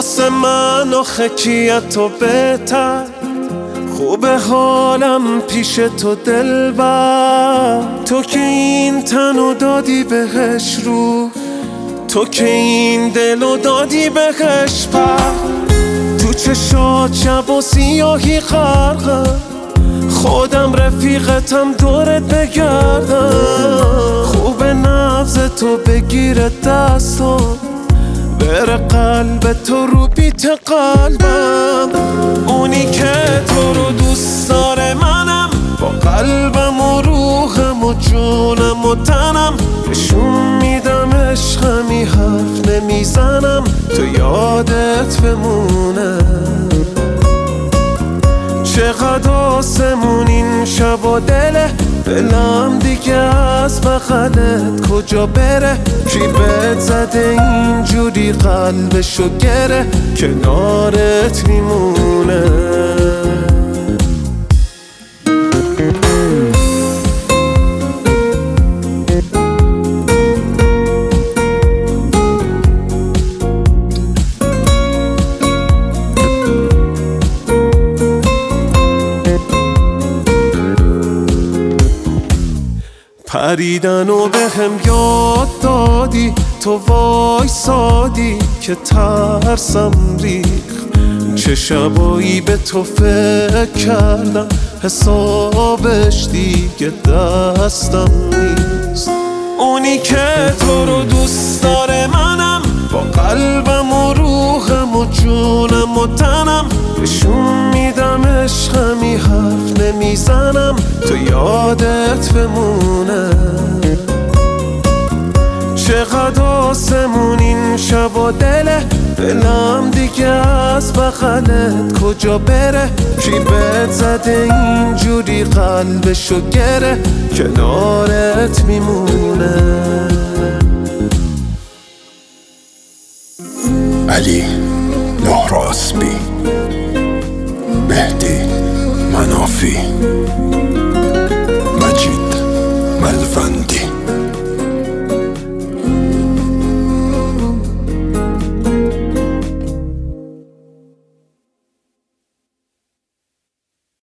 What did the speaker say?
واسه من آخه کیه تو بهتر، خوبه حالم پیش تو دلبر. تو که این تنو دادی بهش رو، تو که این دلو دادی بهش پر. تو چشات شب و سیاهی غرقه، خودم رفیقتم دورت بگردم. خوبه نبض تو بگیره دستم، بره قلب تو رو بیت قلبم. اونی که تو رو دوست داره منم، با قلبم و روحم و جونم و تنم. نشون میدم عشقمی، حرف نمیزنم تو یادت بمونه. چقدر آسمون این شب و دلم دیگه از بغلت کجا بره. کی بهت زده اینجوری قلبشو گره، کنارت میمونه. پریدن و به هم یاد دادی، تو وایسادی که ترسم ریخ. چه شبایی به تو فکر کردم، حسابش دیگه دستم نیست. اونی که تو رو دوست داره منم، با قلبم و روحم و جونم و تنم. نشون میدم عشقمی، حرف نمیزنم تو یادت بمونه. چقدر آسمون این شب و دلم دیگه از بغلت کجا بره. کی بهت زده اینجوری قلبشو گره، کنارت میمونه. علی نهراسبی، مهدی منافی.